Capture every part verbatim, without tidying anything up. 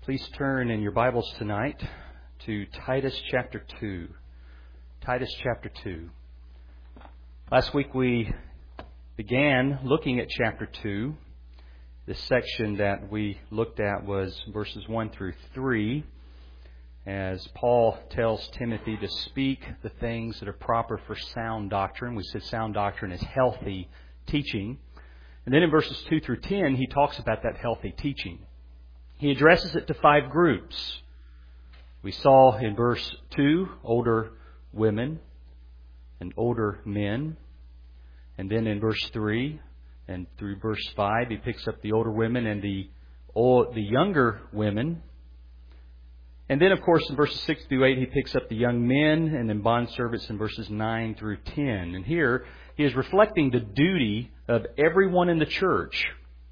Please turn in your Bibles tonight to Titus chapter two. Titus chapter two. Last week we began looking at chapter two. The section that we looked at was verses one through three, as Paul tells Timothy to speak the things that are proper for sound doctrine. We said sound doctrine is healthy teaching. And then in verses two through ten, he talks about that healthy teaching. He addresses it to five groups. We saw in verse two, older women and older men. And then in verse three and through verse five, he picks up the older women and the old, the younger women. And then, of course, in verses six through eight, he picks up the young men and then bondservants in verses nine through ten. And here, he is reflecting the duty of everyone in the church.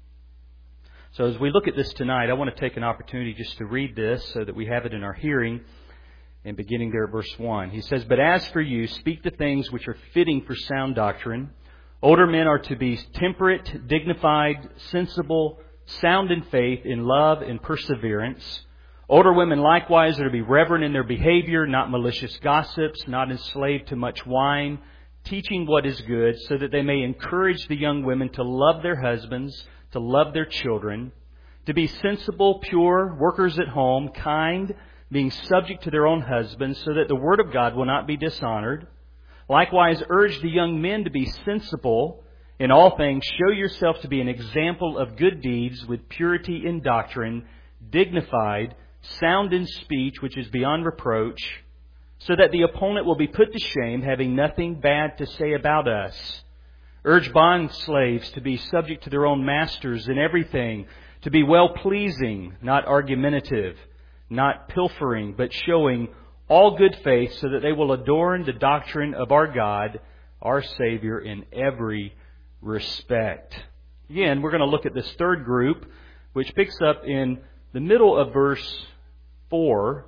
So as we look at this tonight, I want to take an opportunity just to read this so that we have it in our hearing. And beginning there at verse one, he says, "But as for you, speak the things which are fitting for sound doctrine. Older men are to be temperate, dignified, sensible, sound in faith, in love, and perseverance. Older women likewise are to be reverent in their behavior, not malicious gossips, not enslaved to much wine, teaching what is good, so that they may encourage the young women to love their husbands, to love their children, to be sensible, pure, workers at home, kind, being subject to their own husbands, so that the word of God will not be dishonored. Likewise, urge the young men to be sensible. In all things, show yourself to be an example of good deeds with purity in doctrine, dignified, sound in speech, which is beyond reproach, so that the opponent will be put to shame, having nothing bad to say about us. Urge bond slaves to be subject to their own masters in everything, to be well-pleasing, not argumentative, not pilfering, but showing all good faith, so that they will adorn the doctrine of our God, our Savior, in every respect." Again, we're going to look at this third group, which picks up in the middle of verse four.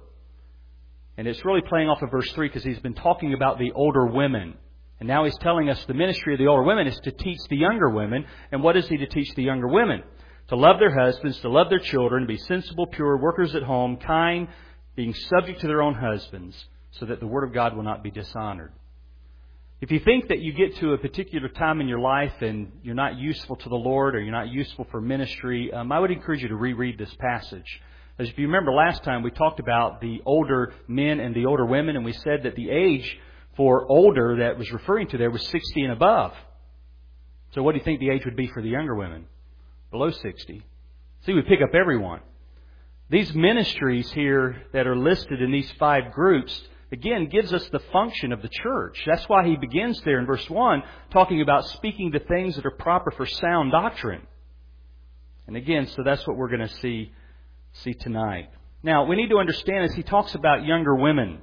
And it's really playing off of verse three because he's been talking about the older women. And now he's telling us the ministry of the older women is to teach the younger women. And what is he to teach the younger women? To love their husbands, to love their children, to be sensible, pure, workers at home, kind, being subject to their own husbands, so that the word of God will not be dishonored. If you think that you get to a particular time in your life and you're not useful to the Lord or you're not useful for ministry, um, I would encourage you to reread this passage. As if you remember last time, we talked about the older men and the older women, and we said that the age for older that was referring to there was sixty and above. So what do you think the age would be for the younger women? Below sixty. See, we pick up everyone. These ministries here that are listed in these five groups, again, gives us the function of the church. That's why he begins there in verse one, talking about speaking the things that are proper for sound doctrine. And again, so that's what we're going to see, see tonight. Now, we need to understand as he talks about younger women,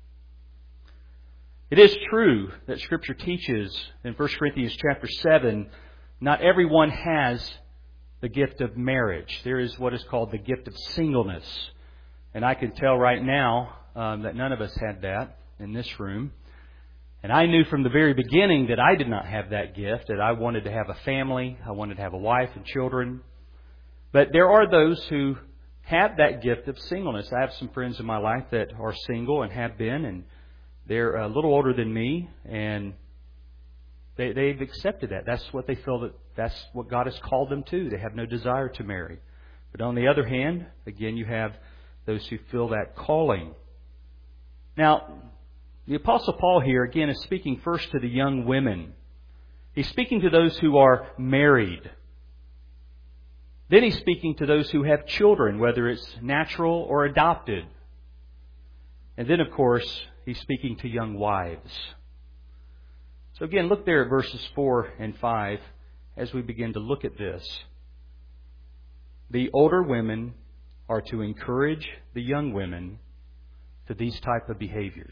it is true that Scripture teaches in First Corinthians chapter seven, not everyone has the gift of marriage. There is what is called the gift of singleness. And I can tell right now um, that none of us had that in this room. And I knew from the very beginning that I did not have that gift, that I wanted to have a family, I wanted to have a wife and children. But there are those who have that gift of singleness. I have some friends in my life that are single and have been, and they're a little older than me, and they, they've accepted that. That's what they feel that that's what God has called them to. They have no desire to marry. But on the other hand, again, you have those who feel that calling. Now, the Apostle Paul here, again, is speaking first to the young women. He's speaking to those who are married. Then he's speaking to those who have children, whether it's natural or adopted. And then, of course, he's speaking to young wives. So again, look there at verses four and five as we begin to look at this. The older women are to encourage the young women to these type of behaviors.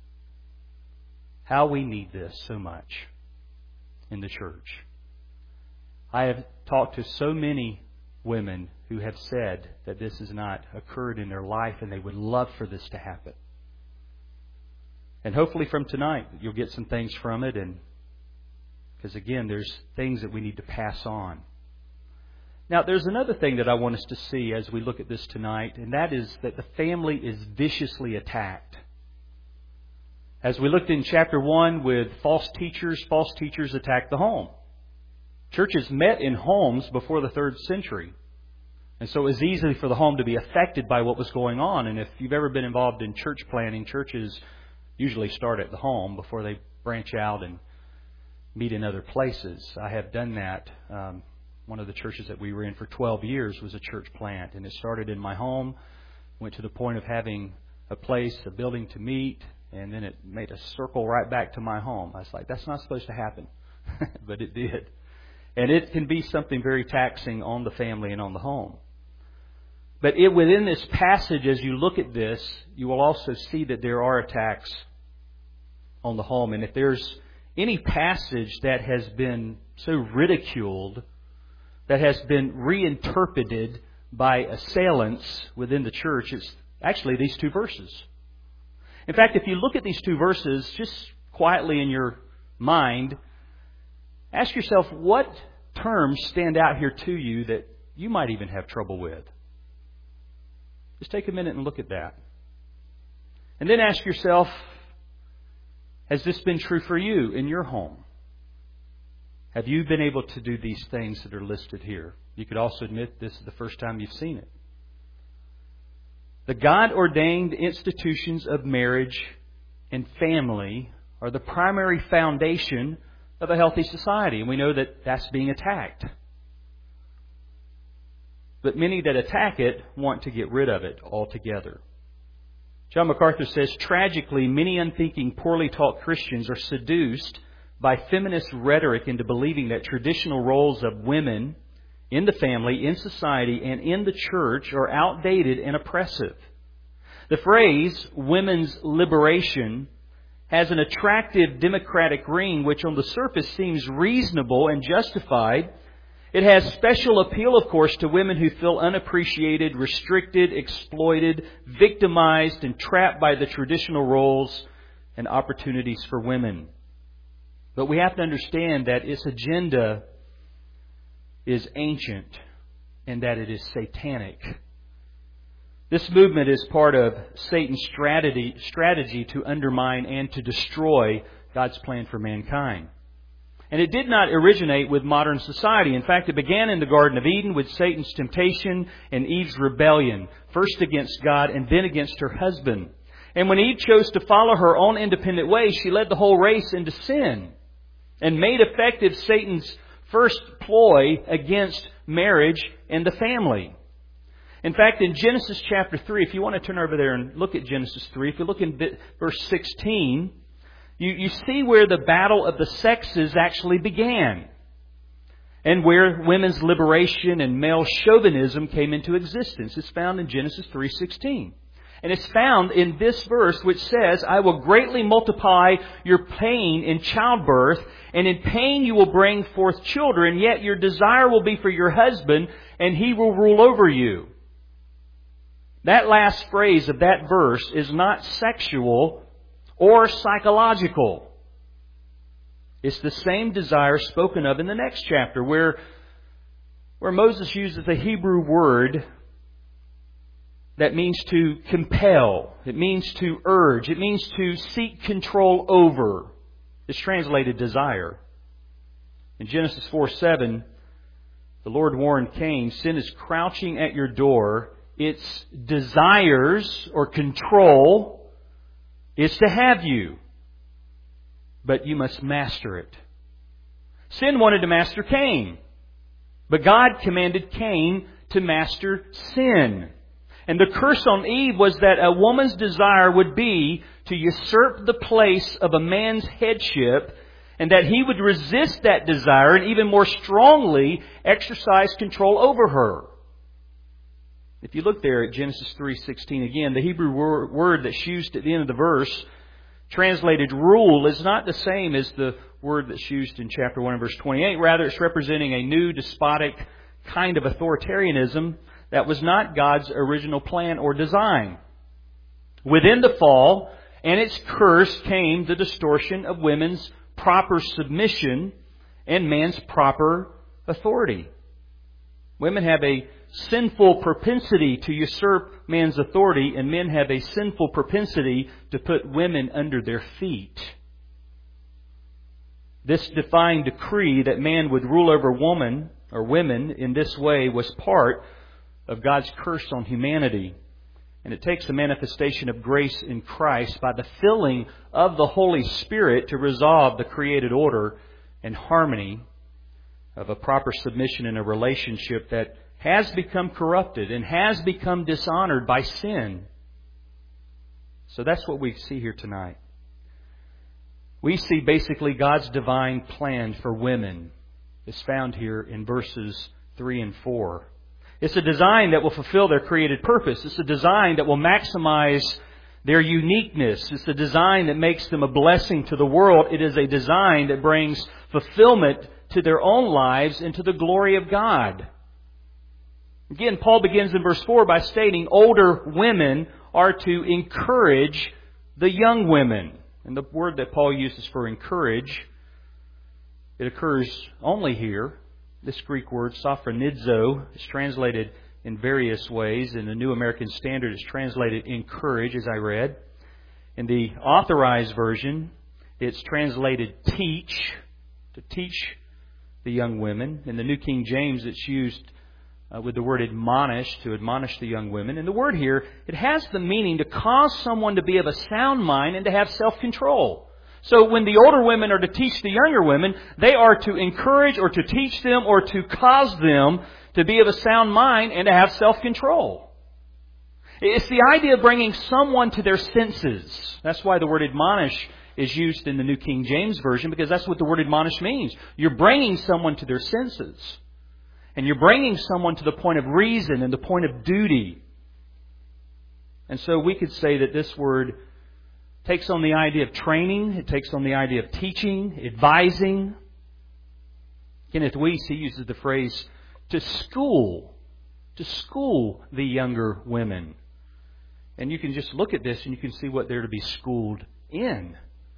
How we need this so much in the church. I have talked to so many women who have said that this has not occurred in their life and they would love for this to happen. And hopefully from tonight you'll get some things from it, and because again, there's things that we need to pass on. Now, there's another thing that I want us to see as we look at this tonight, and that is that the family is viciously attacked. As we looked in chapter one with false teachers, false teachers attacked the home. Churches met in homes before the third century. And so it was easy for the home to be affected by what was going on. And if you've ever been involved in church planning, churches usually start at the home before they branch out and meet in other places. I have done that. Um, one of the churches that we were in for twelve years was a church plant. And it started in my home, went to the point of having a place, a building to meet, and then it made a circle right back to my home. I was like, that's not supposed to happen. But it did. And it can be something very taxing on the family and on the home. But it, within this passage, as you look at this, you will also see that there are attacks on the home. And if there's any passage that has been so ridiculed, that has been reinterpreted by assailants within the church, it's actually these two verses. In fact, if you look at these two verses, just quietly in your mind, ask yourself, what terms stand out here to you that you might even have trouble with? Just take a minute and look at that. And then ask yourself, has this been true for you in your home? Have you been able to do these things that are listed here? You could also admit this is the first time you've seen it. The God-ordained institutions of marriage and family are the primary foundation of a healthy society. And we know that that's being attacked. But many that attack it want to get rid of it altogether. John MacArthur says, tragically, many unthinking, poorly taught Christians are seduced by feminist rhetoric into believing that traditional roles of women in the family, in society, and in the church are outdated and oppressive. The phrase, women's liberation, has an attractive democratic ring which on the surface seems reasonable and justified. It has special appeal, of course, to women who feel unappreciated, restricted, exploited, victimized, and trapped by the traditional roles and opportunities for women. But we have to understand that its agenda is ancient and that it is satanic. This movement is part of Satan's strategy, strategy to undermine and to destroy God's plan for mankind. And it did not originate with modern society. In fact, it began in the Garden of Eden with Satan's temptation and Eve's rebellion, first against God and then against her husband. And when Eve chose to follow her own independent way, she led the whole race into sin and made effective Satan's first ploy against marriage and the family. In fact, in Genesis chapter three, if you want to turn over there and look at Genesis three, if you look in verse sixteen, you, you see where the battle of the sexes actually began and where women's liberation and male chauvinism came into existence. It's found in Genesis three sixteen. And it's found in this verse which says, I will greatly multiply your pain in childbirth, and in pain you will bring forth children, yet your desire will be for your husband, and he will rule over you. That last phrase of that verse is not sexual or psychological. It's the same desire spoken of in the next chapter where, where Moses uses the Hebrew word that means to compel. It means to urge. It means to seek control over. It's translated desire. In Genesis four seven, the Lord warned Cain, sin is crouching at your door. Its desires or control is to have you. But you must master it. Sin wanted to master Cain. But God commanded Cain to master sin. And the curse on Eve was that a woman's desire would be to usurp the place of a man's headship, and that he would resist that desire and even more strongly exercise control over her. If you look there at Genesis three sixteen again, the Hebrew word that's used at the end of the verse, translated rule, is not the same as the word that's used in chapter one and verse twenty-eight. Rather, it's representing a new despotic kind of authoritarianism that was not God's original plan or design. Within the fall and its curse came the distortion of women's proper submission and man's proper authority. Women have a sinful propensity to usurp man's authority, and men have a sinful propensity to put women under their feet. This divine decree that man would rule over woman or women in this way was part of God's curse on humanity. And it takes the manifestation of grace in Christ by the filling of the Holy Spirit to resolve the created order and harmony of a proper submission in a relationship that has become corrupted and has become dishonored by sin. So that's what we see here tonight. We see basically God's divine plan for women is found here in verses three and four. It's a design that will fulfill their created purpose. It's a design that will maximize their uniqueness. It's a design that makes them a blessing to the world. It is a design that brings fulfillment to their own lives and to the glory of God. Again, Paul begins in verse four by stating older women are to encourage the young women. And the word that Paul uses for encourage, it occurs only here. This Greek word, sophronizo, is translated in various ways. In the New American Standard, it's translated encourage, as I read. In the Authorized Version, it's translated teach, to teach the young women. In the New King James, it's used uh, with the word admonish, to admonish the young women. And the word here, it has the meaning to cause someone to be of a sound mind and to have self-control. So when the older women are to teach the younger women, they are to encourage or to teach them or to cause them to be of a sound mind and to have self-control. It's the idea of bringing someone to their senses. That's why the word admonish is used in the New King James Version, because that's what the word admonish means. You're bringing someone to their senses. And you're bringing someone to the point of reason and the point of duty. And so we could say that this word takes on the idea of training. It takes on the idea of teaching, advising. Kenneth Weiss, he uses the phrase to school, to school the younger women. And you can just look at this and you can see what they're to be schooled in.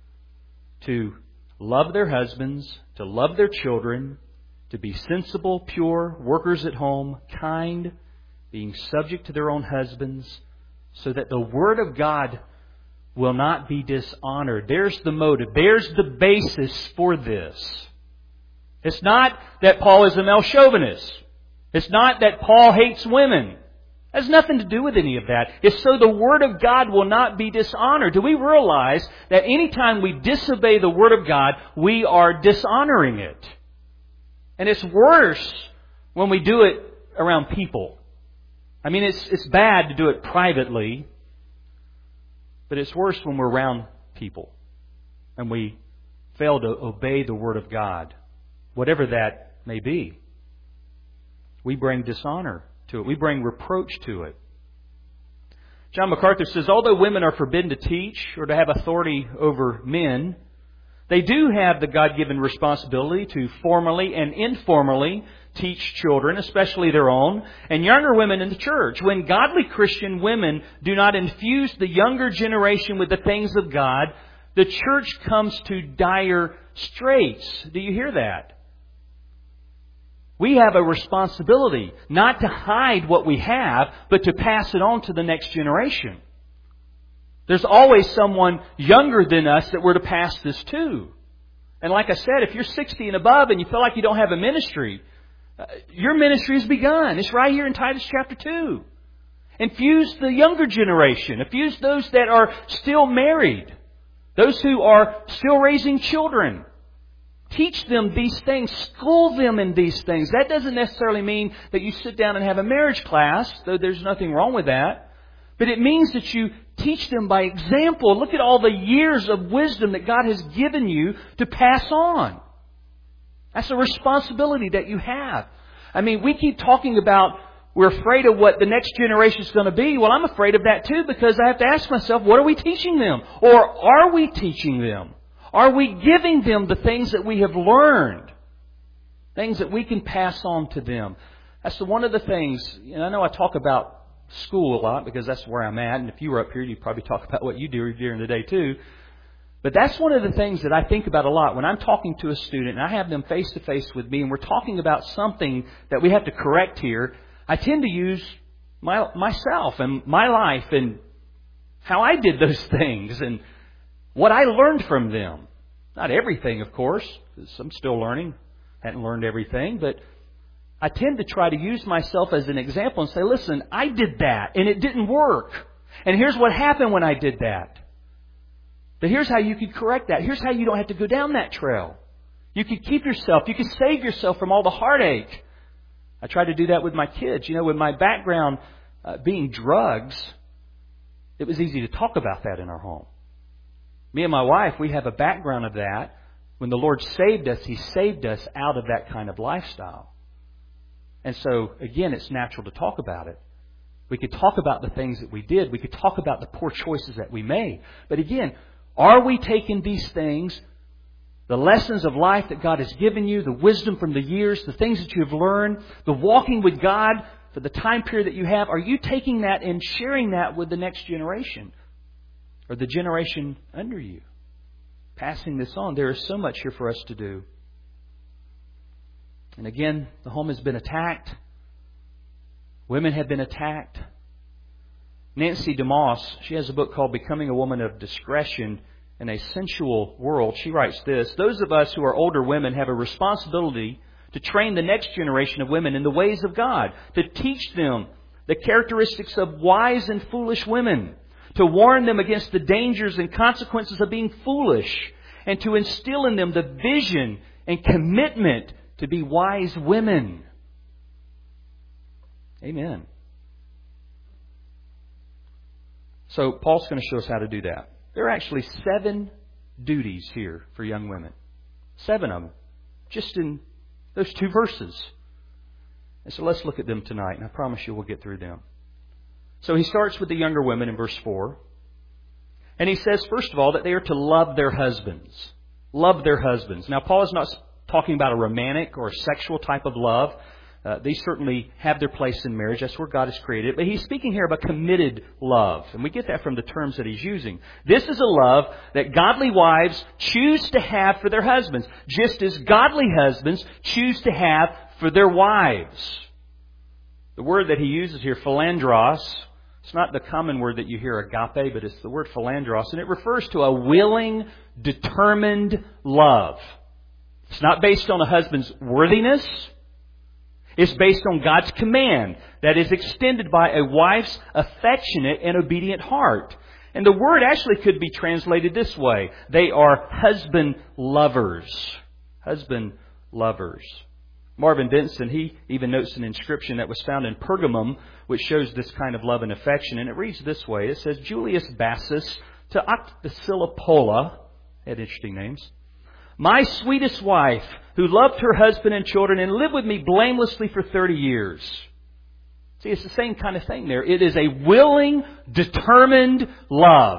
To love their husbands, to love their children, to be sensible, pure, workers at home, kind, being subject to their own husbands, so that the Word of God will not be dishonored. There's the motive. There's the basis for this. It's not that Paul is a male chauvinist. It's not that Paul hates women. It has nothing to do with any of that. It's so the Word of God will not be dishonored. Do we realize that anytime we disobey the Word of God, we are dishonoring it? And it's worse when we do it around people. I mean, it's it's bad to do it privately, but it's worse when we're around people and we fail to obey the Word of God, whatever that may be. We bring dishonor to it. We bring reproach to it. John MacArthur says, although women are forbidden to teach or to have authority over men, they do have the God-given responsibility to formally and informally teach children, especially their own, and younger women in the church. When godly Christian women do not infuse the younger generation with the things of God, the church comes to dire straits. Do you hear that? We have a responsibility not to hide what we have, but to pass it on to the next generation. There's always someone younger than us that we're to pass this to. And like I said, if you're sixty and above and you feel like you don't have a ministry, uh, your ministry has begun. It's right here in Titus chapter two. Infuse the younger generation. Infuse those that are still married. Those who are still raising children. Teach them these things. School them in these things. That doesn't necessarily mean that you sit down and have a marriage class, though there's nothing wrong with that. But it means that you teach them by example. Look at all the years of wisdom that God has given you to pass on. That's a responsibility that you have. I mean, we keep talking about we're afraid of what the next generation is going to be. Well, I'm afraid of that too, because I have to ask myself, what are we teaching them? Or are we teaching them? Are we giving them the things that we have learned? Things that we can pass on to them. That's the, one of the things, and I know I talk about school a lot because that's where I'm at. And if you were up here, you'd probably talk about what you do during the day too. But that's one of the things that I think about a lot when I'm talking to a student and I have them face to face with me and we're talking about something that we have to correct here. I tend to use my, myself and my life and how I did those things and what I learned from them. Not everything, of course, because I'm still learning. Hadn't learned everything, but I tend to try to use myself as an example and say, listen, I did that and it didn't work. And here's what happened when I did that. But here's how you could correct that. Here's how you don't have to go down that trail. You could keep yourself. You could save yourself from all the heartache. I try to do that with my kids. You know, with my background uh, being drugs, it was easy to talk about that in our home. Me and my wife, we have a background of that. When the Lord saved us, He saved us out of that kind of lifestyle. And so, again, it's natural to talk about it. We could talk about the things that we did. We could talk about the poor choices that we made. But again, are we taking these things, the lessons of life that God has given you, the wisdom from the years, the things that you have learned, the walking with God for the time period that you have, are you taking that and sharing that with the next generation or the generation under you? Passing this on. There is so much here for us to do. And again, the home has been attacked. Women have been attacked. Nancy DeMoss, she has a book called Becoming a Woman of Discretion in a Sensual World. She writes this: those of us who are older women have a responsibility to train the next generation of women in the ways of God, to teach them the characteristics of wise and foolish women, to warn them against the dangers and consequences of being foolish, and to instill in them the vision and commitment to be wise women. Amen. So Paul's going to show us how to do that. There are actually seven duties here for young women. Seven of them. Just in those two verses. And so let's look at them tonight, and I promise you we'll get through them. So he starts with the younger women in verse four. And he says, first of all, that they are to love their husbands. Love their husbands. Now, Paul is not talking about a romantic or a sexual type of love. Uh, they certainly have their place in marriage. That's where God has created it. But he's speaking here about committed love. And we get that from the terms that he's using. This is a love that godly wives choose to have for their husbands, just as godly husbands choose to have for their wives. The word that he uses here, philandros, it's not the common word that you hear, agape, but it's the word philandros. And it refers to a willing, determined love. It's not based on a husband's worthiness. It's based on God's command that is extended by a wife's affectionate and obedient heart. And the word actually could be translated this way. They are husband lovers. Husband lovers. Marvin Benson, he even notes an inscription that was found in Pergamum, which shows this kind of love and affection. And it reads this way. It says, Julius Bassus to Octasilopola, had interesting names, my sweetest wife, who loved her husband and children and lived with me blamelessly for thirty years. See, it's the same kind of thing there. It is a willing, determined love.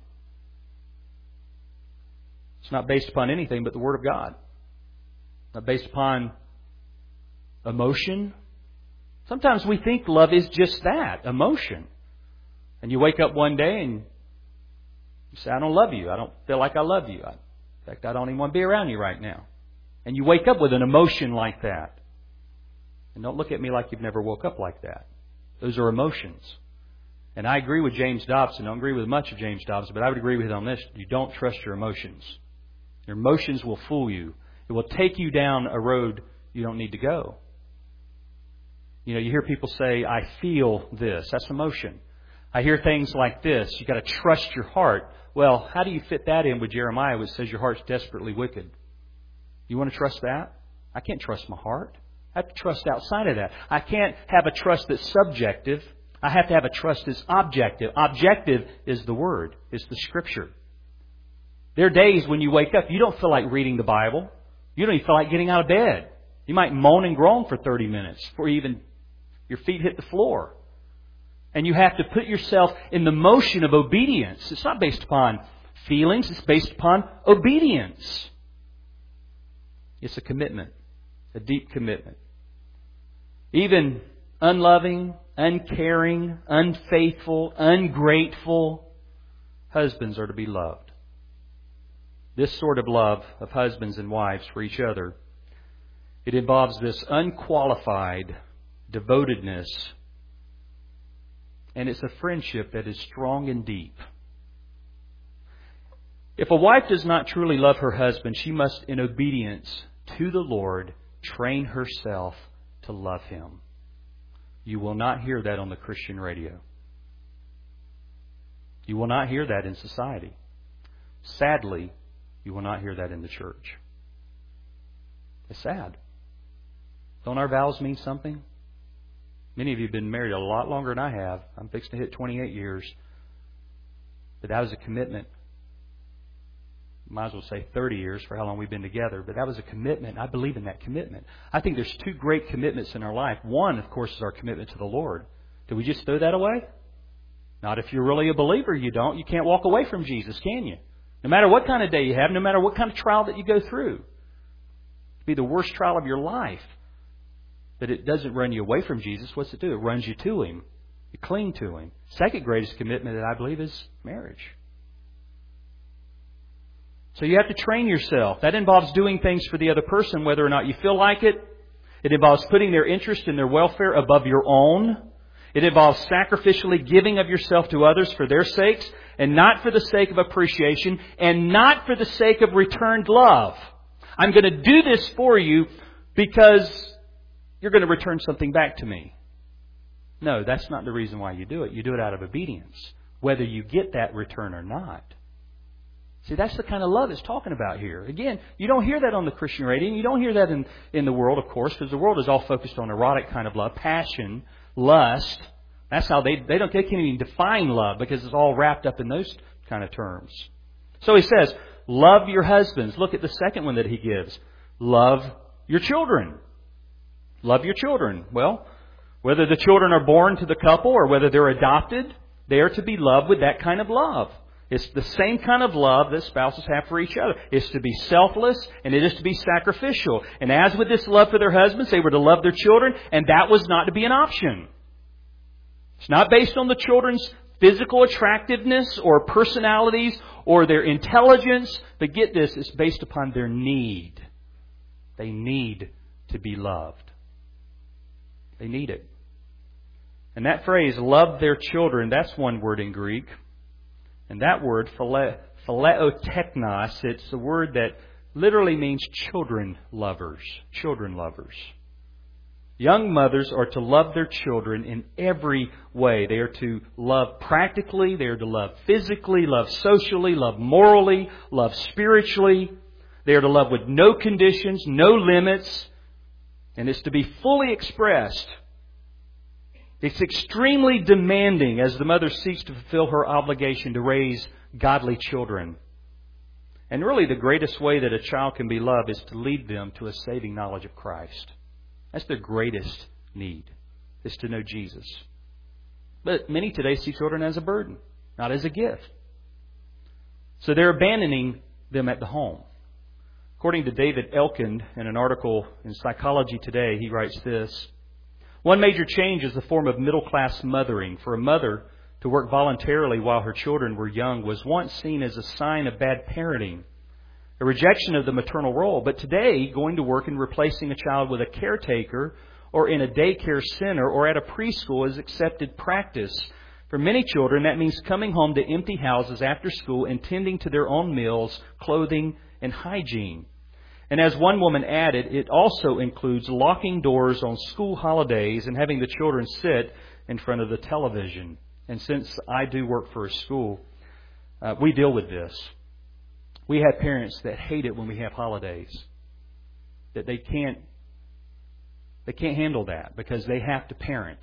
It's not based upon anything but the Word of God. Not based upon emotion. Sometimes we think love is just that, emotion. And you wake up one day and you say, I don't love you. I don't feel like I love you. I, in fact, I don't even want to be around you right now. And you wake up with an emotion like that. And don't look at me like you've never woke up like that. Those are emotions. And I agree with James Dobson. I don't agree with much of James Dobson, but I would agree with him on this. You don't trust your emotions. Your emotions will fool you. It will take you down a road you don't need to go. You know, you hear people say, I feel this. That's emotion. I hear things like this. You've got to trust your heart. Well, how do you fit that in with Jeremiah, which says your heart's desperately wicked? You want to trust that? I can't trust my heart. I have to trust outside of that. I can't have a trust that's subjective. I have to have a trust that's objective. Objective is the Word. It's the Scripture. There are days when you wake up, you don't feel like reading the Bible. You don't even feel like getting out of bed. You might moan and groan for thirty minutes before you even your feet hit the floor. And you have to put yourself in the motion of obedience. It's not based upon feelings. It's based upon obedience. It's a commitment, a deep commitment. Even unloving, uncaring, unfaithful, ungrateful husbands are to be loved. this sort of love of husbands and wives for each other, it involves this unqualified devotedness, and it's a friendship that is strong and deep. If a wife does not truly love her husband, she must, in obedience to the Lord, train herself to love Him. You will not hear that on the Christian radio. You will not hear that in society. Sadly, you will not hear that in the church. It's sad. Don't our vows mean something? Many of you have been married a lot longer than I have. I'm fixing to hit twenty-eight years. But that was a commitment. Might as well say thirty years for how long we've been together. But that was a commitment. I believe in that commitment. I think there's two great commitments in our life. One, of course, is our commitment to the Lord. Do we just throw that away? Not if you're really a believer, you don't. You can't walk away from Jesus, can you? No matter what kind of day you have, no matter what kind of trial that you go through. It'd be the worst trial of your life. But it doesn't run you away from Jesus. What's it do? It runs you to Him. You cling to Him. Second greatest commitment that I believe is marriage. So you have to train yourself. That involves doing things for the other person, whether or not you feel like it. It involves putting their interest and their welfare above your own. It involves sacrificially giving of yourself to others for their sakes, and not for the sake of appreciation, and not for the sake of returned love. I'm going to do this for you because you're going to return something back to me. No, that's not the reason why you do it. You do it out of obedience, whether you get that return or not. See, that's the kind of love it's talking about here. Again, you don't hear that on the Christian radio, and you don't hear that in, in the world, of course, because the world is all focused on erotic kind of love, passion, lust. That's how they, they don't, they can't even define love because it's all wrapped up in those kind of terms. So he says, love your husbands. Look at the second one that he gives. Love your children. Love your children. Well, whether the children are born to the couple or whether they're adopted, they are to be loved with that kind of love. It's the same kind of love that spouses have for each other. It's to be selfless and it is to be sacrificial. And as with this love for their husbands, they were to love their children, and that was not to be an option. It's not based on the children's physical attractiveness or personalities or their intelligence. But get this, it's based upon their need. They need to be loved. They need it. And that phrase, love their children, that's one word in Greek. And that word, phile, phileoteknos, it's a word that literally means children lovers. Children lovers. Young mothers are to love their children in every way. They are to love practically. They are to love physically, love socially, love morally, love spiritually. They are to love with no conditions, no limits. And it's to be fully expressed. It's extremely demanding as the mother seeks to fulfill her obligation to raise godly children. And really the greatest way that a child can be loved is to lead them to a saving knowledge of Christ. That's their greatest need, is to know Jesus. But many today see children as a burden, not as a gift. So they're abandoning them at the home. According to David Elkind, in an article in Psychology Today, he writes this: one major change is the form of middle-class mothering. For a mother to work voluntarily while her children were young was once seen as a sign of bad parenting, a rejection of the maternal role. But today, going to work and replacing a child with a caretaker or in a daycare center or at a preschool is accepted practice. For many children, that means coming home to empty houses after school and tending to their own meals, clothing, and hygiene. And as one woman added, it also includes locking doors on school holidays and having the children sit in front of the television. And since I do work for a school, uh, we deal with this. We have parents that hate it when we have holidays. That they can't, they can't handle that because they have to parent.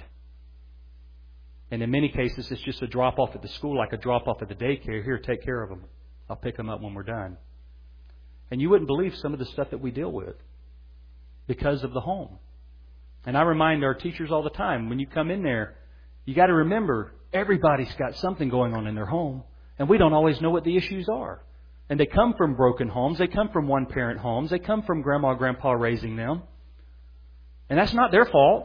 And in many cases, it's just a drop-off at the school, like a drop-off at the daycare. Here, take care of them. I'll pick them up when we're done. And you wouldn't believe some of the stuff that we deal with because of the home. And I remind our teachers all the time, when you come in there, you got to remember everybody's got something going on in their home. And we don't always know what the issues are. And they come from broken homes. They come from one-parent homes. They come from grandma or grandpa raising them. And that's not their fault.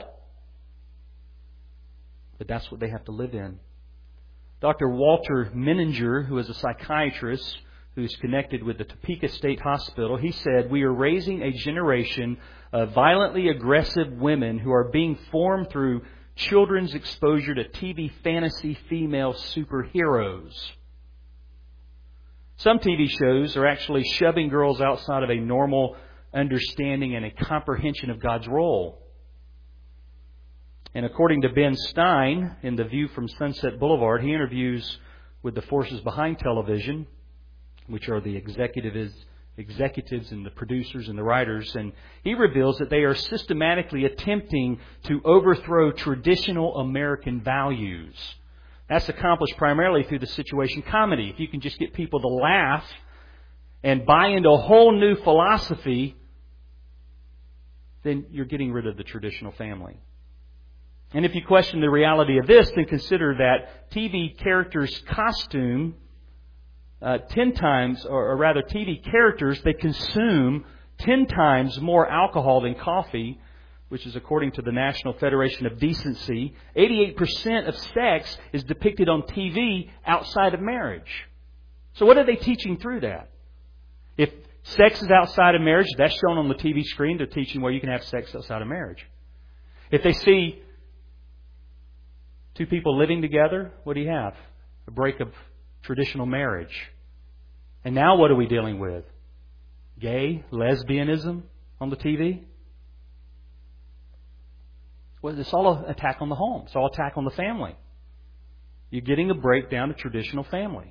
But that's what they have to live in. Doctor Walter Menninger, who is a psychiatrist who's connected with the Topeka State Hospital. He said, "We are raising a generation of violently aggressive women who are being formed through children's exposure to T V fantasy female superheroes. Some T V shows are actually shoving girls outside of a normal understanding and a comprehension of God's role." And according to Ben Stein, in The View from Sunset Boulevard, he interviews with the forces behind television, which are the executives, executives and the producers and the writers, and he reveals that they are systematically attempting to overthrow traditional American values. That's accomplished primarily through the situation comedy. If you can just get people to laugh and buy into a whole new philosophy, then you're getting rid of the traditional family. And if you question the reality of this, then consider that T V characters' costume, uh, ten times, or, or rather T V characters, they consume ten times more alcohol than coffee, which is according to the National Federation of Decency. eighty-eight percent of sex is depicted on T V outside of marriage. So what are they teaching through that? If sex is outside of marriage, that's shown on the T V screen. They're teaching where you can have sex outside of marriage. If they see two people living together, what do you have? A break of traditional marriage. And now what are we dealing with? Gay, lesbianism on the T V? Well, it's all an attack on the home. It's all an attack on the family. You're getting a breakdown of traditional family.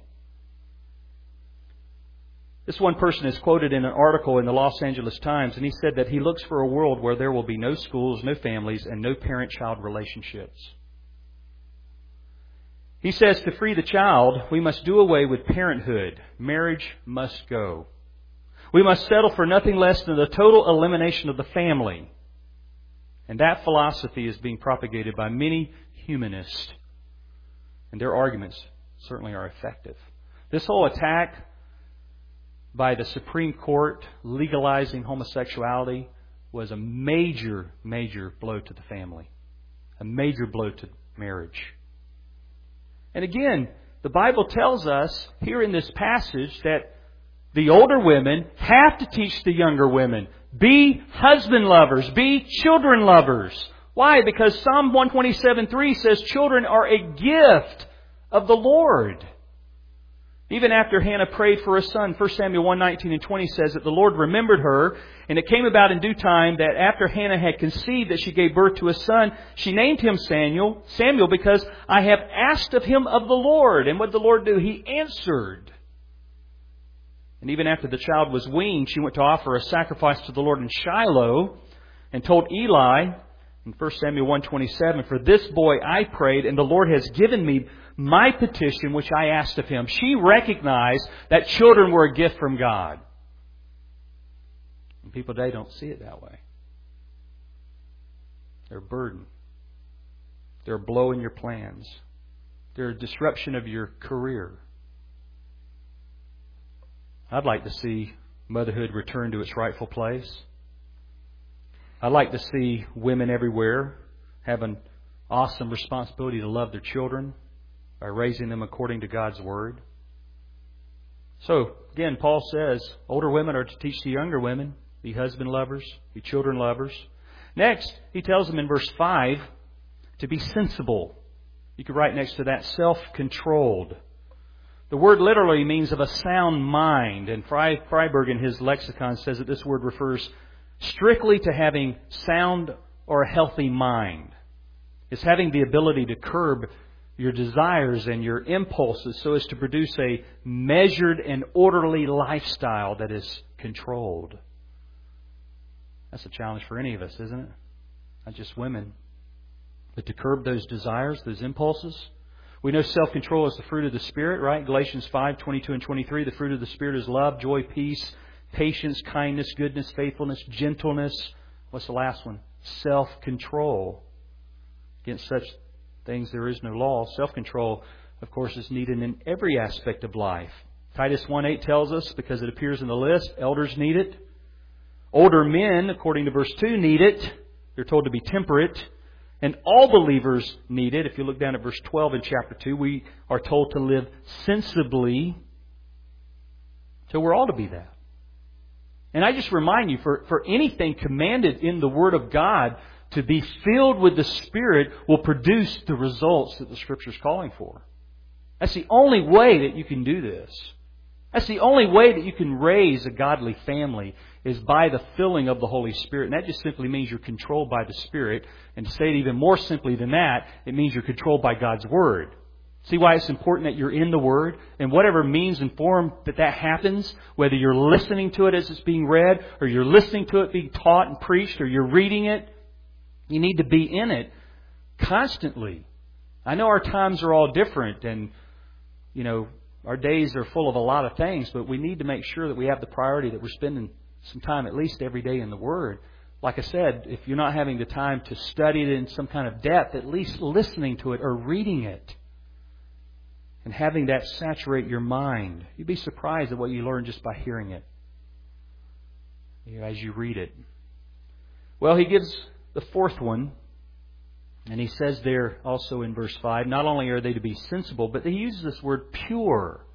This one person is quoted in an article in the Los Angeles Times, and he said that he looks for a world where there will be no schools, no families, and no parent-child relationships. He says to free the child, we must do away with parenthood. Marriage must go. We must settle for nothing less than the total elimination of the family. And that philosophy is being propagated by many humanists. And their arguments certainly are effective. This whole attack by the Supreme Court legalizing homosexuality was a major, major blow to the family. A major blow to marriage. And again, the Bible tells us here in this passage that the older women have to teach the younger women. Be husband lovers. Be children lovers. Why? Because Psalm one twenty-seven three says children are a gift of the Lord. Even after Hannah prayed for a son, First Samuel one nineteen and twenty says that the Lord remembered her, and it came about in due time that after Hannah had conceived that she gave birth to a son, she named him Samuel, Samuel because I have asked of him of the Lord. And what did the Lord do? He answered. And even after the child was weaned, she went to offer a sacrifice to the Lord in Shiloh and told Eli in First Samuel one twenty-seven, for this boy I prayed, and the Lord has given me my petition which I asked of Him. She recognized that children were a gift from God. And people today don't see it that way. They're a burden. They're a blow in your plans. They're a disruption of your career. I'd like to see motherhood return to its rightful place. I'd like to see women everywhere have an awesome responsibility to love their children by raising them according to God's Word. So, again, Paul says older women are to teach the younger women, be husband lovers, be children lovers. Next, he tells them in verse five to be sensible. You could write next to that, self-controlled. The word literally means of a sound mind. And Freiberg in his lexicon says that this word refers strictly to having sound or a healthy mind. It's having the ability to curb your desires and your impulses so as to produce a measured and orderly lifestyle that is controlled. That's a challenge for any of us, isn't it? Not just women. But to curb those desires, those impulses. We know self-control is the fruit of the Spirit, right? Galatians five, twenty-two and twenty-three. The fruit of the Spirit is love, joy, peace, patience, kindness, goodness, faithfulness, gentleness. What's the last one? Self-control. Against such things there is no law. Self-control, of course, is needed in every aspect of life. Titus one eight tells us, because it appears in the list, elders need it. Older men, according to verse two, need it. They're told to be temperate. And all believers need it. If you look down at verse twelve in chapter two, we are told to live sensibly. So we're all to be that. And I just remind you, for, for anything commanded in the Word of God to be filled with the Spirit will produce the results that the Scripture is calling for. That's the only way that you can do this. That's the only way that you can raise a godly family is by the filling of the Holy Spirit. And that just simply means you're controlled by the Spirit. And to say it even more simply than that, it means you're controlled by God's Word. See why it's important that you're in the Word? And whatever means and form that that happens, whether you're listening to it as it's being read, or you're listening to it being taught and preached, or you're reading it, you need to be in it constantly. I know our times are all different and, you know, our days are full of a lot of things, but we need to make sure that we have the priority that we're spending some time at least every day in the Word. Like I said, if you're not having the time to study it in some kind of depth, at least listening to it or reading it and having that saturate your mind. You'd be surprised at what you learn just by hearing it, you know, as you read it. Well, he gives the fourth one, and he says there also in verse five, not only are they to be sensible, but he uses this word pure.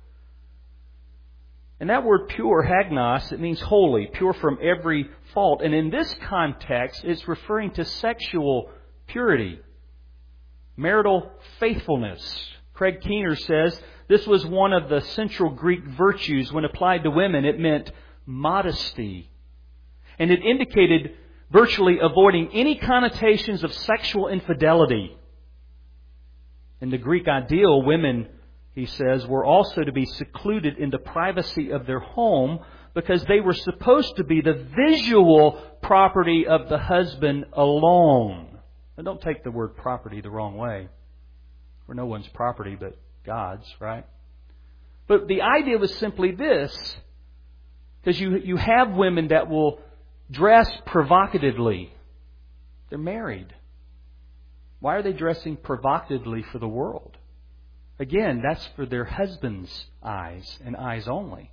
And that word pure, hagnos, it means holy, pure from every fault. And in this context, it's referring to sexual purity, marital faithfulness. Craig Keener says this was one of the central Greek virtues. When applied to women, it meant modesty. And it indicated virtually avoiding any connotations of sexual infidelity. In the Greek ideal, women, he says, were also to be secluded in the privacy of their home because they were supposed to be the visual property of the husband alone. Now, don't take the word property the wrong way. We're no one's property but God's, right? But the idea was simply this, because you, you have women that will dress provocatively. They're married. Why are they dressing provocatively for the world? Again, that's for their husband's eyes and eyes only.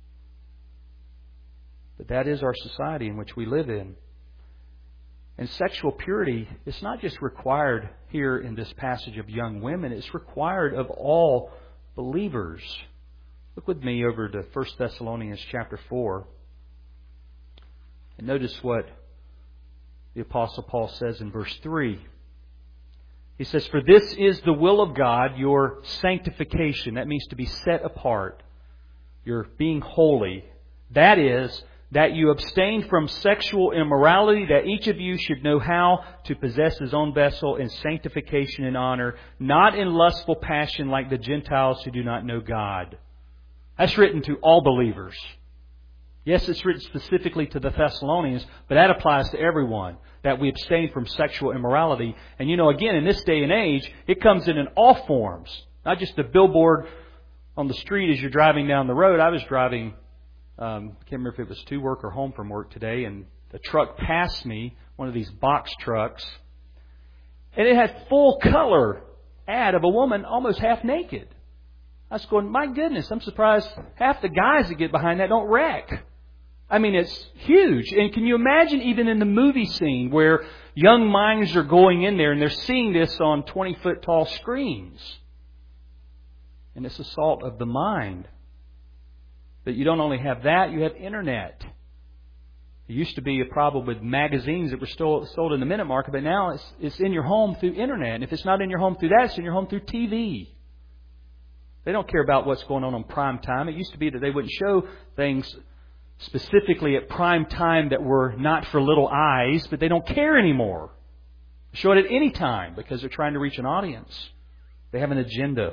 But that is our society in which we live in. And sexual purity is not just required here in this passage of young women. It's required of all believers. Look with me over to First Thessalonians chapter four. And notice what the Apostle Paul says in verse three. He says, "For this is the will of God, your sanctification." That means to be set apart. You're being holy. That is, that you abstain from sexual immorality, that each of you should know how to possess his own vessel in sanctification and honor, not in lustful passion like the Gentiles who do not know God. That's written to all believers. Yes, it's written specifically to the Thessalonians, but that applies to everyone, that we abstain from sexual immorality. And you know, again, in this day and age, it comes in in all forms. Not just a billboard on the street as you're driving down the road. I was driving, um, I can't remember if it was to work or home from work today, and the truck passed me, one of these box trucks, and it had full color ad of a woman almost half naked. I was going, my goodness, I'm surprised half the guys that get behind that don't wreck. I mean, it's huge. And can you imagine even in the movie scene where young minds are going in there and they're seeing this on twenty-foot tall screens? And it's assault of the mind. But you don't only have that, you have internet. It used to be a problem with magazines that were still sold in the minute market, but now it's, it's in your home through internet. And if it's not in your home through that, it's in your home through T V. They don't care about what's going on on prime time. It used to be that they wouldn't show things specifically at prime time that were not for little eyes, but they don't care anymore. They show it at any time because they're trying to reach an audience. They have an agenda.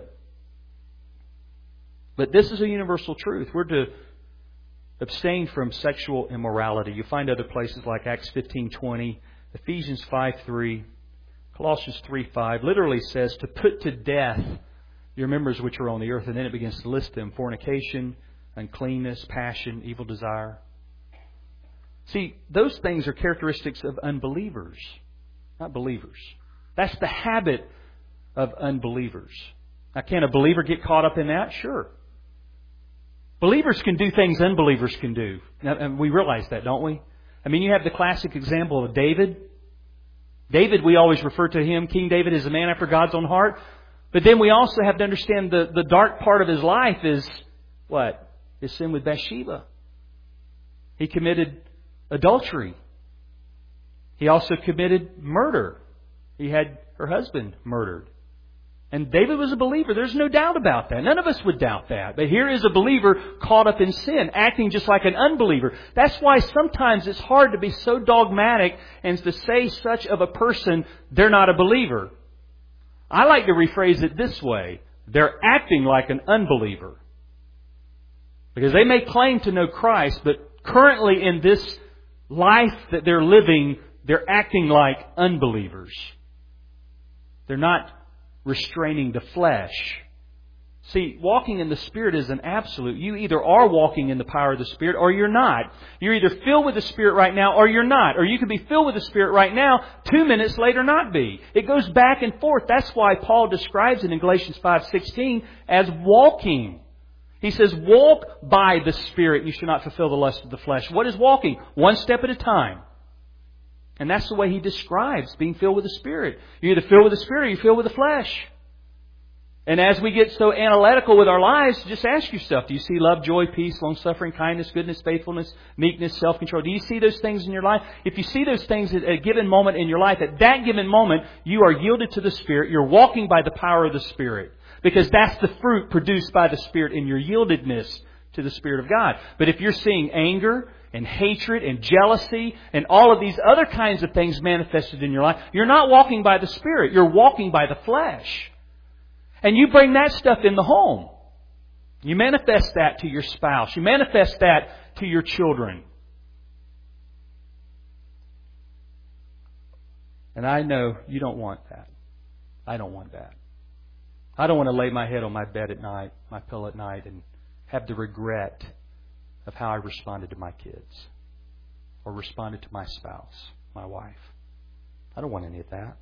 But this is a universal truth. We're to abstain from sexual immorality. You find other places like Acts fifteen twenty, Ephesians five three, Colossians three five. Literally says to put to death your members which are on the earth, and then it begins to list them: fornication, uncleanness, passion, evil desire. See, those things are characteristics of unbelievers, not believers. That's the habit of unbelievers. Now, can a believer get caught up in that? Sure. Believers can do things unbelievers can do. Now, and we realize that, don't we? I mean, you have the classic example of David. David, we always refer to him, King David, as a man after God's own heart. But then we also have to understand the, the dark part of his life is what? his sin with Bathsheba. He committed adultery. He also committed murder. He had her husband murdered. And David was a believer. There's no doubt about that. None of us would doubt that. But here is a believer caught up in sin, acting just like an unbeliever. That's why sometimes it's hard to be so dogmatic and to say such of a person, they're not a believer. I like to rephrase it this way. They're acting like an unbeliever. Because they may claim to know Christ, but currently in this life that they're living, they're acting like unbelievers. They're not restraining the flesh. See, walking in the Spirit is an absolute. You either are walking in the power of the Spirit or you're not. You're either filled with the Spirit right now or you're not. Or you can be filled with the Spirit right now, two minutes later not be. It goes back and forth. That's why Paul describes it in Galatians five sixteen as walking. He says, walk by the Spirit. You should not fulfill the lust of the flesh. What is walking? One step at a time. And that's the way he describes being filled with the Spirit. You're either filled with the Spirit or you're filled with the flesh. And as we get so analytical with our lives, just ask yourself, do you see love, joy, peace, long-suffering, kindness, goodness, faithfulness, meekness, self-control? Do you see those things in your life? If you see those things at a given moment in your life, at that given moment, you are yielded to the Spirit. You're walking by the power of the Spirit. Because that's the fruit produced by the Spirit in your yieldedness to the Spirit of God. But if you're seeing anger and hatred and jealousy and all of these other kinds of things manifested in your life, you're not walking by the Spirit. You're walking by the flesh. And you bring that stuff in the home. You manifest that to your spouse. You manifest that to your children. And I know you don't want that. I don't want that. I don't want to lay my head on my bed at night, my pillow at night, and have the regret of how I responded to my kids or responded to my spouse, my wife. I don't want any of that.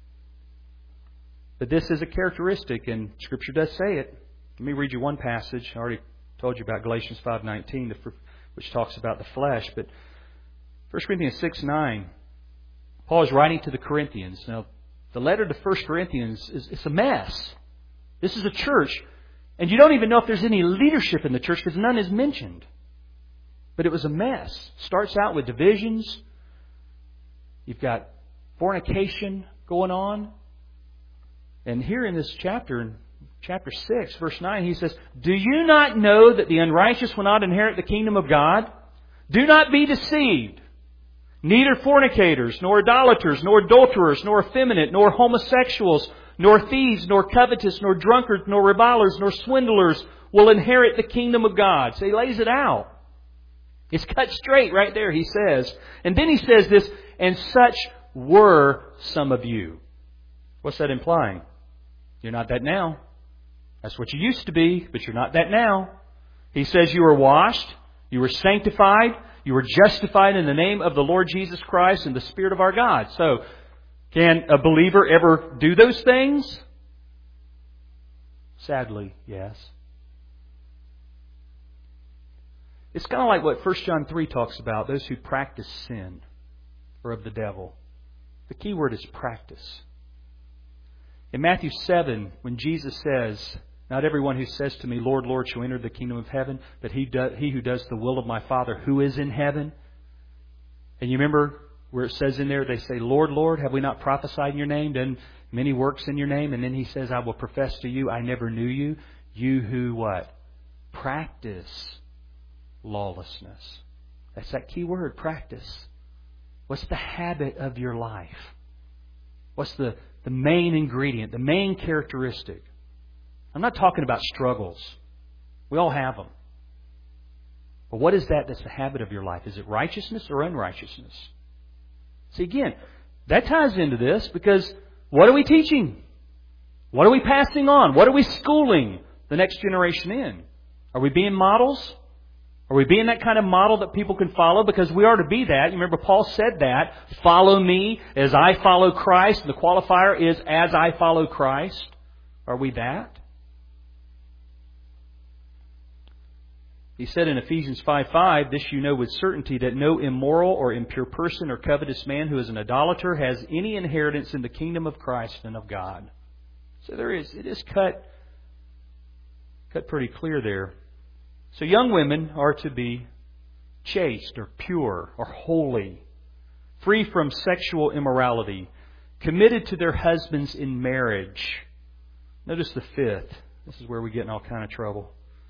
But this is a characteristic, and Scripture does say it. Let me read you one passage. I already told you about Galatians five nineteen, which talks about the flesh. But First Corinthians six nine, Paul is writing to the Corinthians. Now, the letter to First Corinthians is it's a mess. This is a church, and you don't even know if there's any leadership in the church because none is mentioned. But it was a mess. Starts out with divisions. You've got fornication going on. And here in this chapter, in chapter six, verse nine, he says, do you not know that the unrighteous will not inherit the kingdom of God? Do not be deceived. Neither fornicators, nor idolaters, nor adulterers, nor effeminate, nor homosexuals, nor thieves, nor covetous, nor drunkards, nor revilers, nor swindlers will inherit the kingdom of God. So he lays it out. It's cut straight right there, he says. And then he says this, and such were some of you. What's that implying? You're not that now. That's what you used to be, but you're not that now. He says you were washed, you were sanctified, you were justified in the name of the Lord Jesus Christ and the Spirit of our God. So, can a believer ever do those things? Sadly, yes. It's kind of like what First John three talks about, those who practice sin are of the devil. The key word is practice. In Matthew seven, when Jesus says, not everyone who says to me, Lord, Lord, shall enter the kingdom of heaven, but he, do, he who does the will of my Father who is in heaven. And you remember where it says in there, they say, Lord, Lord, have we not prophesied in your name, done many works in your name? And then he says, I will profess to you, I never knew you. You who what? Practice lawlessness. That's that key word, practice. What's the habit of your life? What's the, the main ingredient, the main characteristic? I'm not talking about struggles. We all have them. But what is that that's the habit of your life? Is it righteousness or unrighteousness? See, again, that ties into this because what are we teaching? What are we passing on? What are we schooling the next generation in? Are we being models? Are we being that kind of model that people can follow? Because we are to be that. You remember Paul said that. Follow me as I follow Christ. And the qualifier is as I follow Christ. Are we that? He said in Ephesians five five, this you know with certainty that no immoral or impure person or covetous man who is an idolater has any inheritance in the kingdom of Christ and of God. So there is, it is cut, cut pretty clear there. So young women are to be chaste or pure or holy, free from sexual immorality, committed to their husbands in marriage. Notice the fifth. This is where we get in all kind of trouble.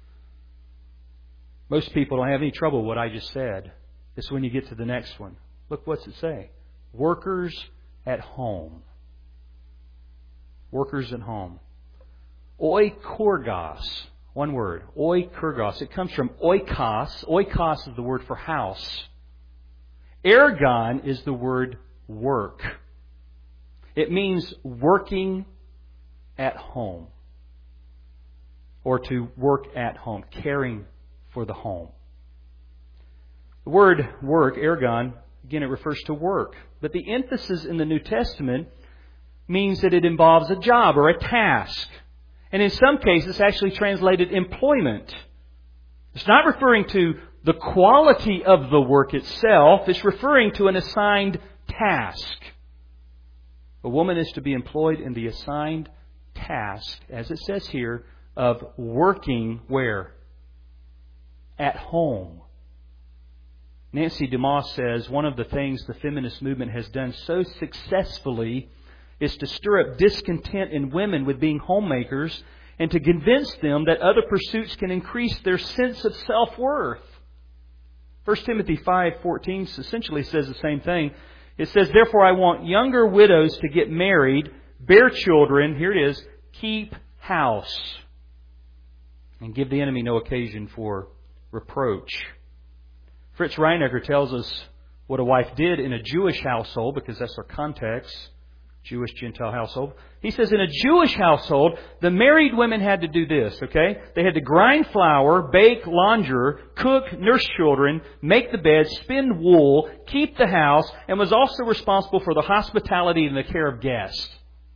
Most people don't have any trouble with what I just said. It's when you get to the next one. Look, what's it say? Workers at home. Workers at home. Oikorgos. One word. Oikorgos. It comes from oikos. Oikos is the word for house. Ergon is the word work. It means working at home. Or to work at home. Caring for the home. The word work, ergon, again, it refers to work. But the emphasis in the New Testament means that it involves a job or a task. And in some cases, actually translated employment. It's not referring to the quality of the work itself. It's referring to an assigned task. A woman is to be employed in the assigned task, as it says here, of working where? At home. Nancy DeMoss says one of the things the feminist movement has done so successfully is to stir up discontent in women with being homemakers and to convince them that other pursuits can increase their sense of self-worth. First Timothy five fourteen essentially says the same thing. It says, therefore I want younger widows to get married, bear children, here it is, keep house, and give the enemy no occasion for reproach. Fritz Reinecker tells us what a wife did in a Jewish household, because that's our context, Jewish Gentile household. He says in a Jewish household, the married women had to do this, okay? They had to grind flour, bake, launder, cook, nurse children, make the bed, spin wool, keep the house, and was also responsible for the hospitality and the care of guests.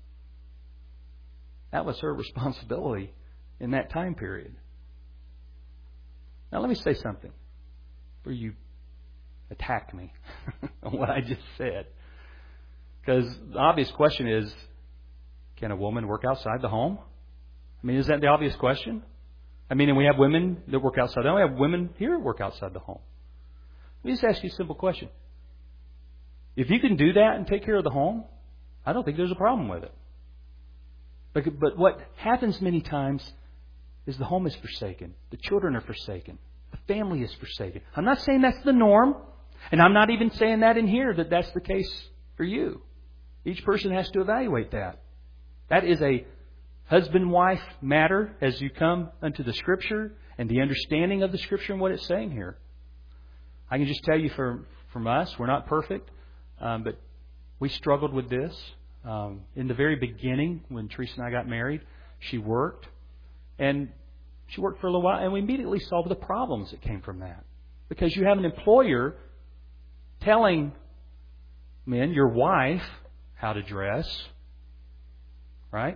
That was her responsibility in that time period. Now let me say something before you attack me on what I just said. Because the obvious question is, can a woman work outside the home? I mean, is that the obvious question? I mean, and we have women that work outside. Then we have women here that work outside the home. Let me just ask you a simple question. If you can do that and take care of the home, I don't think there's a problem with it. But, but what happens many times is the home is forsaken. The children are forsaken. The family is forsaken. I'm not saying that's the norm. And I'm not even saying that in here that that's the case for you. Each person has to evaluate that. That is a husband-wife matter as you come unto the Scripture and the understanding of the Scripture and what it's saying here. I can just tell you from, from us, we're not perfect, um, but we struggled with this. Um, in the very beginning, when Teresa and I got married, she worked. And she worked for a little while, and we immediately saw the problems that came from that. Because you have an employer telling men, your wife, how to dress, right?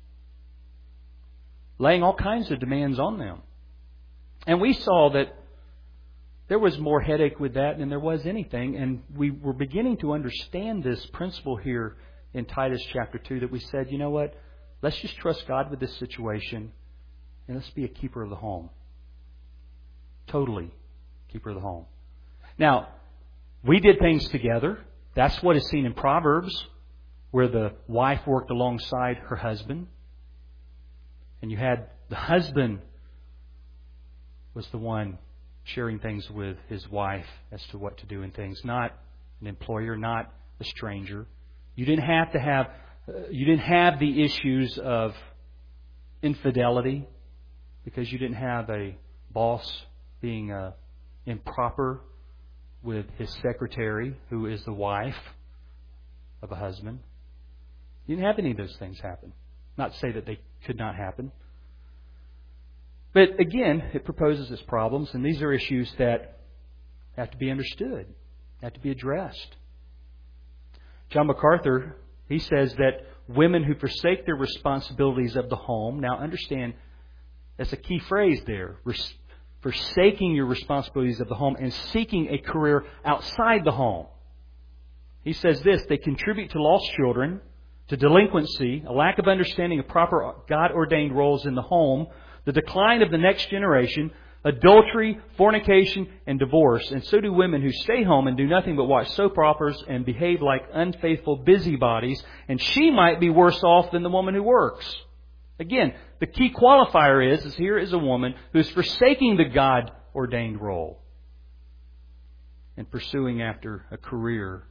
Laying all kinds of demands on them. And we saw that there was more headache with that than there was anything. And we were beginning to understand this principle here in Titus chapter two, that we said, you know what? Let's just trust God with this situation, and let's be a keeper of the home. Totally keeper of the home. Now, we did things together. That's what is seen in Proverbs, where the wife worked alongside her husband. And you had the husband was the one sharing things with his wife as to what to do in things, not an employer, not a stranger. You didn't have to have, uh, you didn't have the issues of infidelity because you didn't have a boss being uh, improper with his secretary, who is the wife of a husband. You didn't have any of those things happen. Not to say that they could not happen. But again, it proposes its problems, and these are issues that have to be understood, have to be addressed. John MacArthur, he says that women who forsake their responsibilities of the home, now understand, that's a key phrase there, forsaking your responsibilities of the home and seeking a career outside the home. He says this, they contribute to lost children, to delinquency, a lack of understanding of proper God-ordained roles in the home, the decline of the next generation, adultery, fornication, and divorce. And so do women who stay home and do nothing but watch soap operas and behave like unfaithful busybodies. And she might be worse off than the woman who works. Again, the key qualifier is, is here is a woman who is forsaking the God-ordained role and pursuing after a career.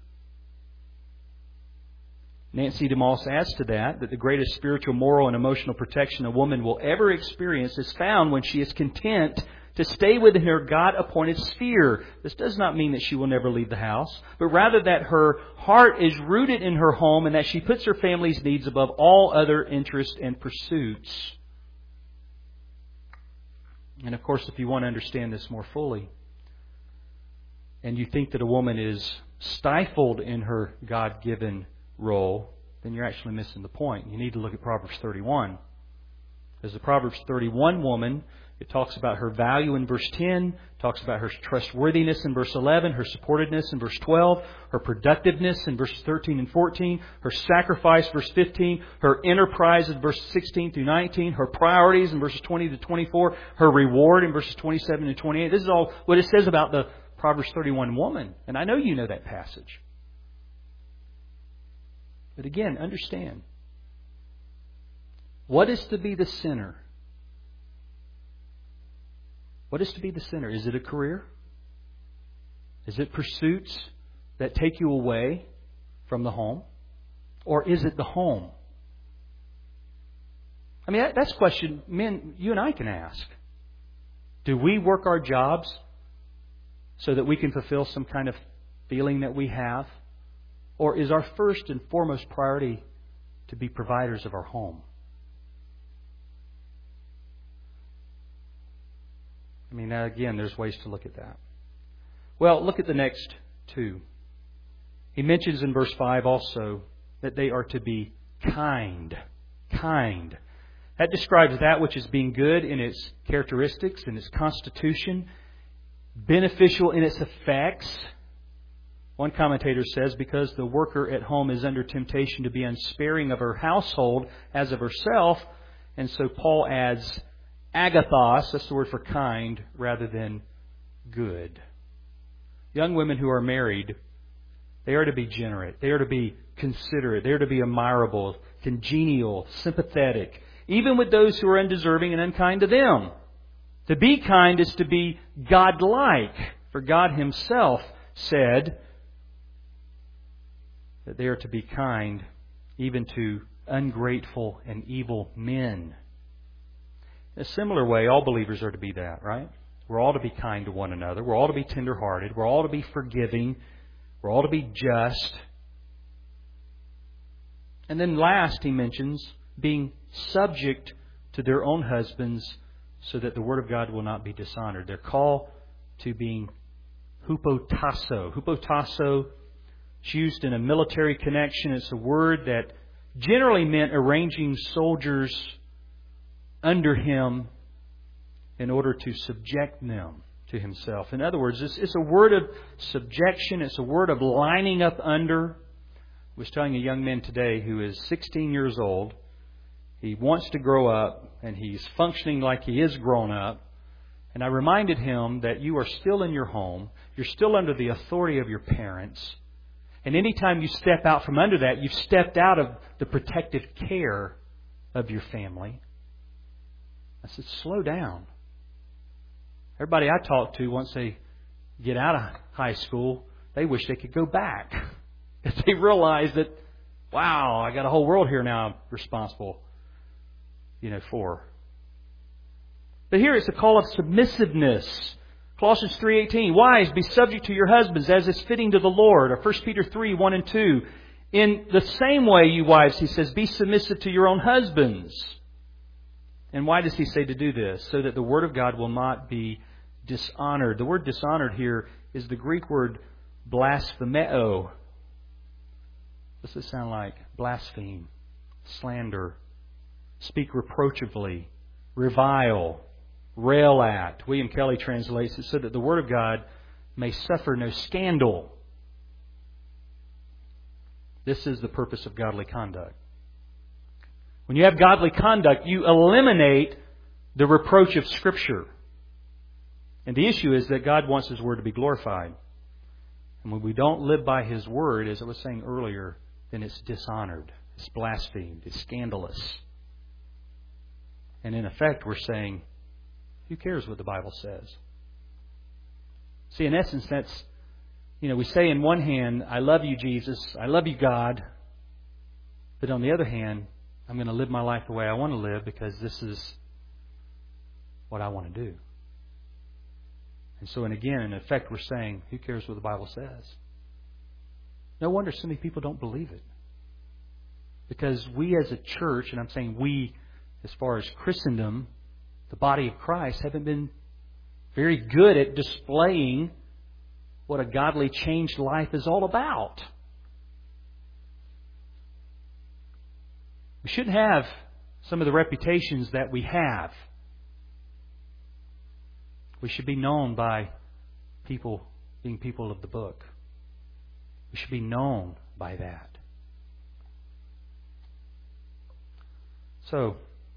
Nancy DeMoss adds to that, that the greatest spiritual, moral, and emotional protection a woman will ever experience is found when she is content to stay within her God-appointed sphere. This does not mean that she will never leave the house, but rather that her heart is rooted in her home and that she puts her family's needs above all other interests and pursuits. And of course, if you want to understand this more fully, and you think that a woman is stifled in her God-given role, then you're actually missing the point. You need to look at Proverbs thirty-one. As the Proverbs thirty-one woman, it talks about her value in verse ten, talks about her trustworthiness in verse eleven, her supportedness in verse twelve, her productiveness in verses thirteen and fourteen, her sacrifice, verse fifteen, her enterprise in verses sixteen through nineteen, her priorities in verses twenty to twenty-four, her reward in verses twenty-seven and twenty-eight. This is all what it says about the Proverbs thirty-one woman. And I know you know that passage. But again, understand, what is to be the center? What is to be the center? Is it a career? Is it pursuits that take you away from the home? Or is it the home? I mean, that's a question men, you and I can ask. Do we work our jobs so that we can fulfill some kind of feeling that we have? Or is our first and foremost priority to be providers of our home? I mean, again, there's ways to look at that. Well, look at the next two. He mentions in verse five also that they are to be kind. Kind. That describes that which is being good in its characteristics, in its constitution, beneficial in its effects. One commentator says, because the worker at home is under temptation to be unsparing of her household as of herself, and so Paul adds agathos, that's the word for kind, rather than good. Young women who are married, they are to be generous, they are to be considerate, they are to be admirable, congenial, sympathetic, even with those who are undeserving and unkind to them. To be kind is to be God-like, for God Himself said that they are to be kind even to ungrateful and evil men. In a similar way, all believers are to be that, right? We're all to be kind to one another. We're all to be tender-hearted. We're all to be forgiving. We're all to be just. And then last, he mentions being subject to their own husbands so that the Word of God will not be dishonored. They're called to being hupotasso. Hupotasso, it's used in a military connection. It's a word that generally meant arranging soldiers under him in order to subject them to himself. In other words, it's, it's a word of subjection. It's a word of lining up under. I was telling a young man today who is sixteen years old. He wants to grow up, and he's functioning like he is grown up. And I reminded him that you are still in your home. You're still under the authority of your parents. And anytime you step out from under that, you've stepped out of the protective care of your family. I said, slow down. Everybody I talk to, once they get out of high school, they wish they could go back. If they realize that, wow, I got a whole world here now I'm responsible, you know, for. But here it's a call of submissiveness. Colossians three eighteen, wives, be subject to your husbands as is fitting to the Lord. Or First Peter three one and two, in the same way, you wives, he says, be submissive to your own husbands. And why does he say to do this? So that the Word of God will not be dishonored. The word dishonored here is the Greek word blasphemeo. What's this sound like? Blaspheme, slander, speak reproachfully, revile, rail at. William Kelly translates it so that the Word of God may suffer no scandal. This is the purpose of godly conduct. When you have godly conduct, you eliminate the reproach of Scripture. And the issue is that God wants His Word to be glorified. And when we don't live by His Word, as I was saying earlier, then it's dishonored, it's blasphemed, it's scandalous. And in effect, we're saying, who cares what the Bible says? See, in essence, that's, you know, we say in one hand, I love you, Jesus, I love you, God. But on the other hand, I'm going to live my life the way I want to live because this is what I want to do. And so, and again, in effect, we're saying, who cares what the Bible says? No wonder so many people don't believe it. Because we as a church, and I'm saying we as far as Christendom, the body of Christ, haven't been very good at displaying what a godly changed life is all about. We shouldn't have some of the reputations that we have. We should be known by people being people of the book. We should be known by that. So,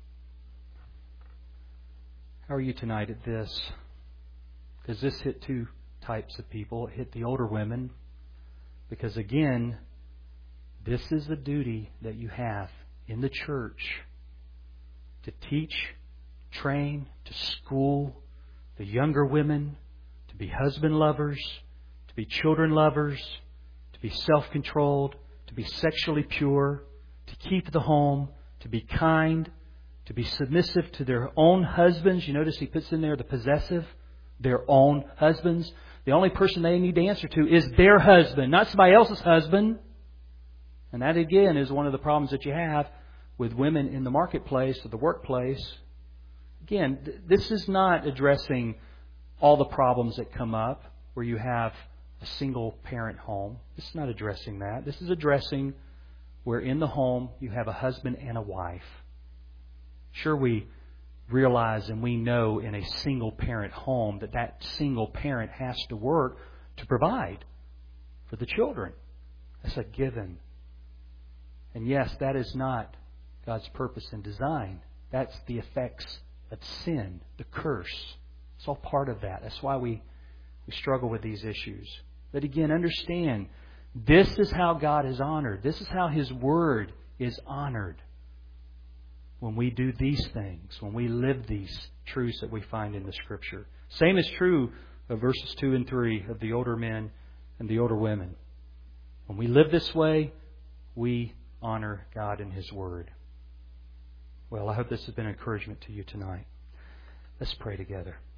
how are you tonight at this? Because this hit two types of people. It hit the older women. Because again, this is the duty that you have in the church to teach, train, to school the younger women to be husband lovers, to be children lovers, to be self-controlled, to be sexually pure, to keep the home, to be kind, to be submissive to their own husbands. You notice he puts in there the possessive, their own husbands. The only person they need to answer to is their husband, not somebody else's husband. And that again is one of the problems that you have with women in the marketplace or the workplace. Again, th- this is not addressing all the problems that come up where you have a single parent home. This is not addressing that. This is addressing where in the home you have a husband and a wife. Sure, we realize and we know in a single parent home that that single parent has to work to provide for the children. That's a given. And yes, that is not God's purpose and design. That's the effects of sin, the curse. It's all part of that. That's why we, we struggle with these issues. But again, understand, this is how God is honored. This is how His Word is honored. When we do these things, when we live these truths that we find in the Scripture. Same is true of verses two and three of the older men and the older women. When we live this way, we honor God and His Word. Well, I hope this has been an encouragement to you tonight. Let's pray together.